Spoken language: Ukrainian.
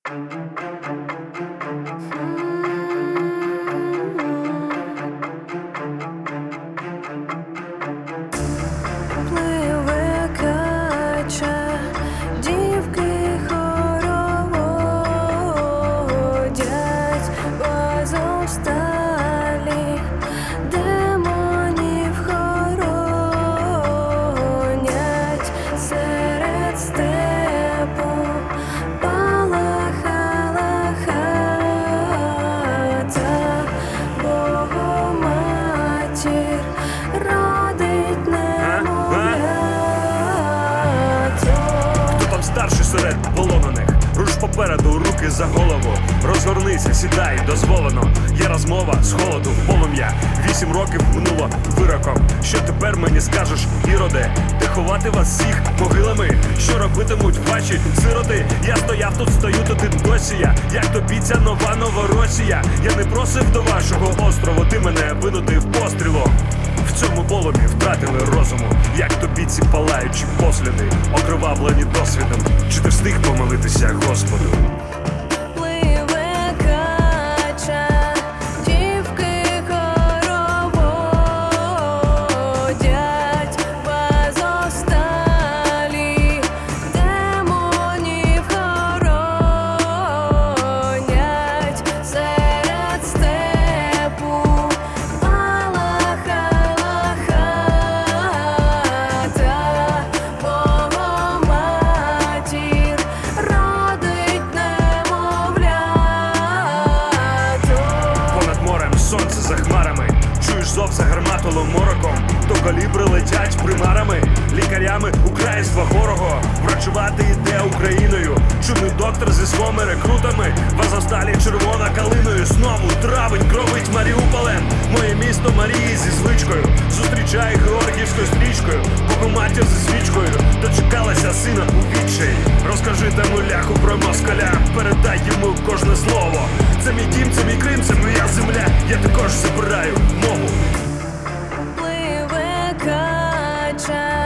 Пливе кача, дівки хороводять, базом сталі, демонів хоронять. Серед степу палахала хата, Богоматір родить немовлята. Хто там старший серед полонених? Руш попереду, руки за голову. Розгорнися, сідай, дозволено. Є розмова з холоду в полум'я. 8 років минуло вироком. Що тепер мені скажеш, іроде? Де ховати вас всіх могилами? Що робитимуть ваші сироти? Я стояв тут, стою тут і досі я. Як тобі ця нова Новоросія? Я не просив до вашого острову, ти мене винудив пострілом. В цьому полум'ї втратили розуму. Як тобі ці палаючі посліди, окривавлені досвідом? Чи ти встиг помолитися Господу? Пливе кача, дівки хороводять, базом сталі, демонів хоронять. Серед степу палахала хата, Богоматір родить немовлято. Понад морем сонце за хмарами. Чуєш зов за гарматолом мороком. То калібри летять примарами, лікарями українства хорого. Врачувати йде Україною. Чудний доктор зі своїми рекрутами. Вас засталі червона калиною. Знову травень кровить Маріуполем. Моє місто Марії зі звичкою. Зустрічає Георгіївською стрічкою. Богоматір зі свічкою. Дочекалася сина у відчаї. Розкажи тому ляху про москаля. Передай йому кожне слово. Це мій дім, це мій Крим, це моя земля. Я також забираю мову. Пливе кача,